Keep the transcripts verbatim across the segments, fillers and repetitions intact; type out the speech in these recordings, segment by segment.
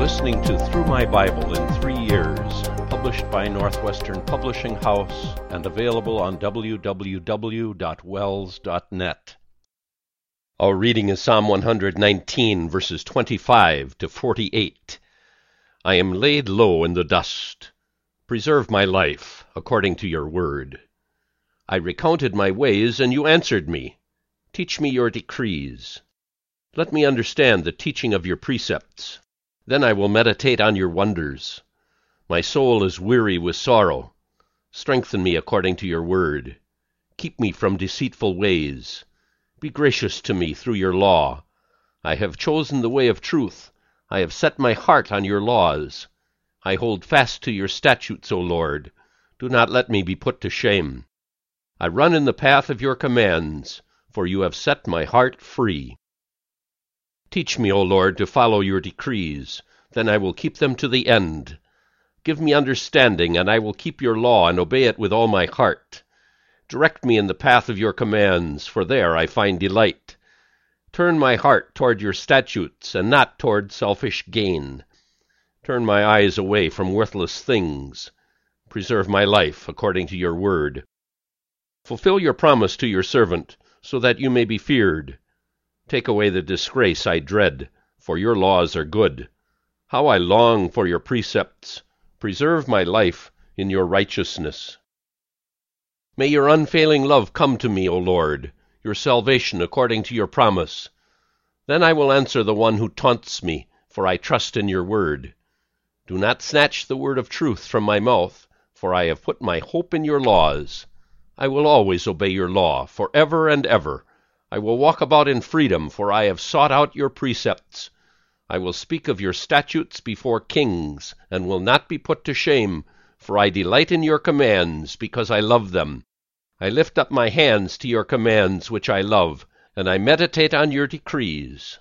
listening to Through My Bible in Three Years, published by Northwestern Publishing House and available on w w w dot wells dot net. Our reading is Psalm one hundred nineteen, verses twenty-five to forty-eight. I am laid low in the dust. Preserve my life according to your word. I recounted my ways, and you answered me. Teach me your decrees. Let me understand the teaching of your precepts. Then I will meditate on your wonders. My soul is weary with sorrow. Strengthen me according to your word. Keep me from deceitful ways. Be gracious to me through your law. I have chosen the way of truth. I have set my heart on your laws. I hold fast to your statutes, O Lord. Do not let me be put to shame. I run in the path of your commands, for you have set my heart free. Teach me, O Lord, to follow your decrees, then I will keep them to the end. Give me understanding, and I will keep your law and obey it with all my heart. Direct me in the path of your commands, for there I find delight. Turn my heart toward your statutes, and not toward selfish gain. Turn my eyes away from worthless things. Preserve my life according to your word. Fulfill your promise to your servant, so that you may be feared. Take away the disgrace I dread, for your laws are good. How I long for your precepts. Preserve my life in your righteousness. May your unfailing love come to me, O Lord, your salvation according to your promise. Then I will answer the one who taunts me, for I trust in your word. Do not snatch the word of truth from my mouth, for I have put my hope in your laws. I will always obey your law, forever and ever. I will walk about in freedom, for I have sought out your precepts. I will speak of your statutes before kings, and will not be put to shame, for I delight in your commands, because I love them. I lift up my hands to your commands, which I love, and I meditate on your decrees.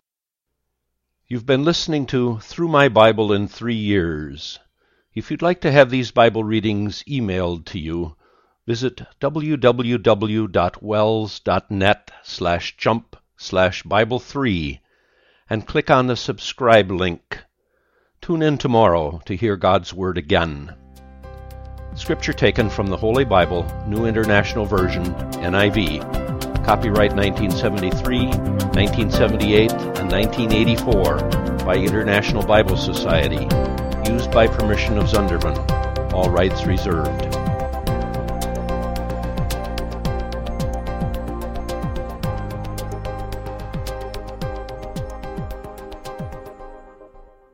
You've been listening to Through My Bible in Three Years. If you'd like to have these Bible readings emailed to you, visit w w w dot wells dot net slash jump slash Bible three and click on the subscribe link. Tune in tomorrow to hear God's Word again. Scripture taken from the Holy Bible, New International Version, N I V. Copyright nineteen seventy-three, nineteen seventy-eight, and nineteen eighty-four by International Bible Society. Used by permission of Zunderman. All rights reserved.